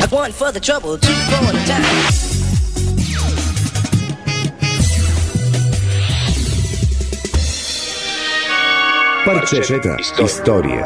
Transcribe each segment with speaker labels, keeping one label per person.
Speaker 1: One for the trouble, two for the time.
Speaker 2: Парчета история.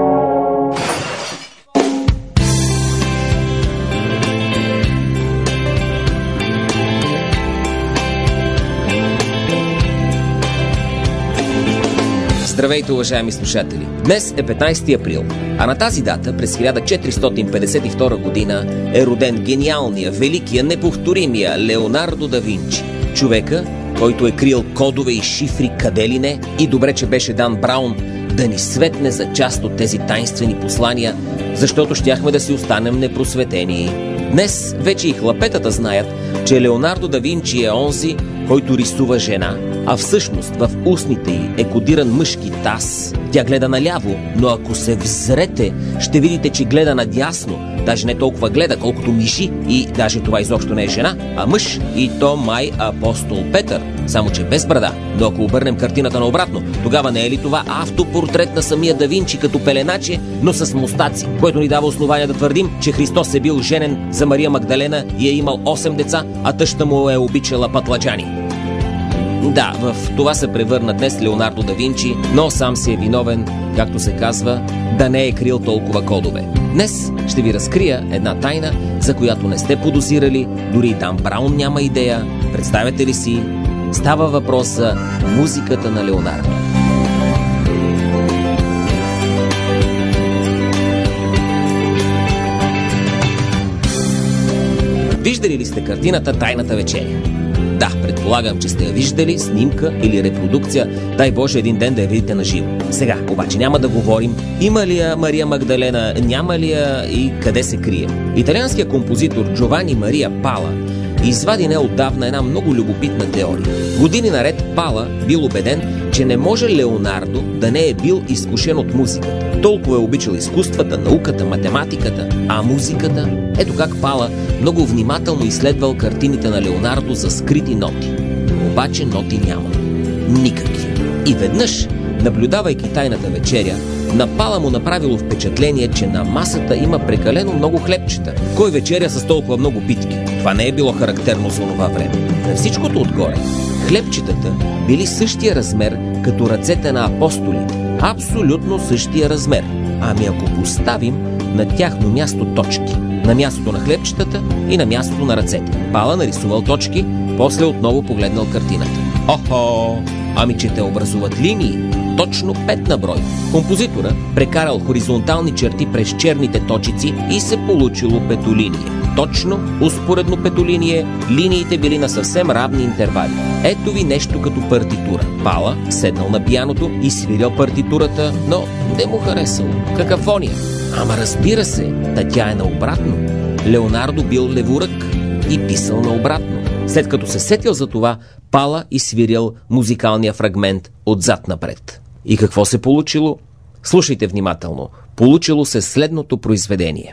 Speaker 3: Здравейте, уважаеми слушатели! Днес е 15 април, а на тази дата, през 1452 година, е роден гениалния, великия, неповторимия Леонардо да Винчи. Човека, който е крил кодове и шифри къде ли не, и добре, че беше дан Браун да ни светне за част от тези тайнствени послания, защото щяхме да си останем непросветени. Днес вече и хлапетата знаят, че Леонардо да Винчи е онзи, който рисува жена, а всъщност в устните й е кодиран мъжки таз. Тя гледа наляво, но ако се взрете, ще видите, че гледа надясно. Даже не толкова гледа, колкото миши, и даже това изобщо не е жена, а мъж, и то май апостол Петър, само че без брада. Но ако обърнем картината наобратно, тогава не е ли това автопортрет на самия да Винчи като пеленаче, но с мустаци, което ни дава основание да твърдим, че Христос е бил женен за Мария Магдалена и е имал 8 деца, а тъща му е обичала пътладжани. Да, в това се превърна днес Леонардо да Винчи, но сам си е виновен, както се казва, да не е крил толкова кодове. Днес ще ви разкрия една тайна, за която не сте подозирали, дори и Дан Браун няма идея. Представете ли си? Става въпрос за музиката на Леонардо. Виждали ли сте картината "Тайната вечеря"? Да, предполагам, че сте я виждали, снимка или репродукция, дай Боже един ден да я видите на живо. Сега, обаче няма да говорим има ли я Мария Магдалена, няма ли я и къде се крие. Италианският композитор Джовани Мария Пала извади неотдавна една много любопитна теория. Години наред Пала бил убеден, че не може Леонардо да не е бил изкушен от музиката. Толкова е обичал изкуствата, науката, математиката, а музиката? Ето как Пала много внимателно изследвал картините на Леонардо за скрити ноти. Обаче ноти няма. Никакви. И веднъж, наблюдавайки "Тайната вечеря", на Пала му направило впечатление, че на масата има прекалено много хлебчета. Кой вечеря с толкова много битки? Това не е било характерно за това време. На всичкото отгоре, хлебчетата били същия размер като ръцете на апостолите. Абсолютно същия размер. Ами ако поставим на тяхно място точки, на мястото на хлебчетата и на мястото на ръцете. Пала нарисувал точки, после отново погледнал картината. Охо! Ами че те образуват линии. Точно 5 на брой. Композитора прекарал хоризонтални черти през черните точици и се получило петолиние. Точно, успоредно петолиние, линиите били на съвсем равни интервали. Ето ви нещо като партитура. Пала седнал на пианото и свирил партитурата, но не му харесало. Какафония. Ама разбира се, да тя е наобратно. Леонардо бил леворък и писал наобратно. След като се сетил за това, Пала и свирил музикалния фрагмент отзад напред. И какво се получило? Слушайте внимателно. Получило се следното произведение.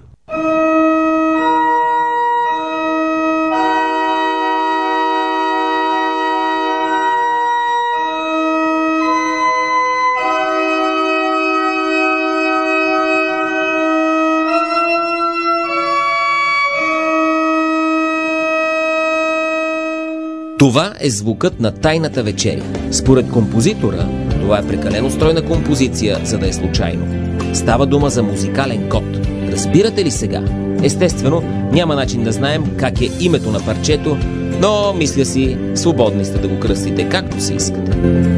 Speaker 3: Това е звукът на "Тайната вечеря". Според композитора, това е прекалено стройна композиция, за да е случайно. Става дума за музикален код. Разбирате ли сега? Естествено, няма начин да знаем как е името на парчето, но мисля си, свободни сте да го кръстите както си искате.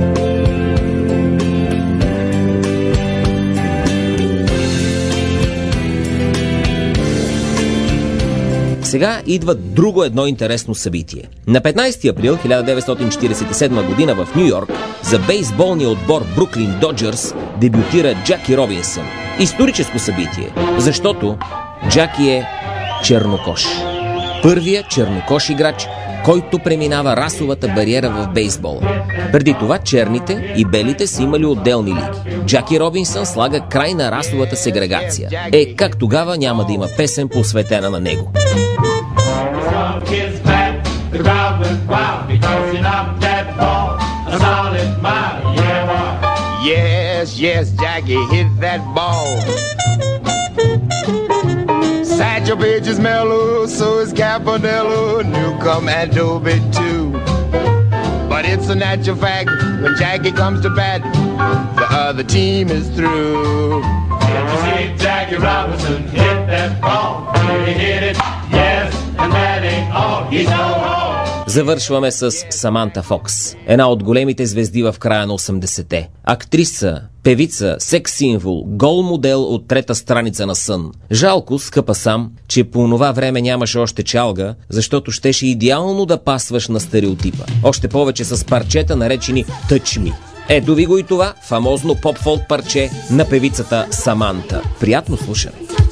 Speaker 3: Сега идва друго едно интересно събитие. На 15 април 1947 година в Ню Йорк за бейсболния отбор Бруклин Доджърс дебютира Джаки Робинсън. Историческо събитие, защото Джаки е чернокош. Първият чернокош играч, който преминава расовата бариера в бейсбола. Преди това черните и белите са имали отделни лиги. Джаки Робинсън слага край на расовата сегрегация. Как тогава няма да има песен посветена на него?
Speaker 4: Yes, Jackie hit that ball. Satchel Paige is mellow, so is Campanello, Newcomb and Dobie too. But it's a natural fact, when Jackie comes to bat, the other team is through.
Speaker 5: Did you see Jackie Robinson hit that ball? Did he hit it? Yes, and that ain't all. He's no more.
Speaker 3: Завършваме с Саманта Фокс, една от големите звезди в края на 80-те. Актриса, певица, секс-символ, гол модел от трета страница на Сън. Жалко, скъпа Сам, че по онова време нямаше още чалга, защото щеше идеално да пасваш на стереотипа. Още повече с парчета, наречени Touch Me. Ето ви го и това фамозно поп-фолк парче на певицата Саманта. Приятно слушане!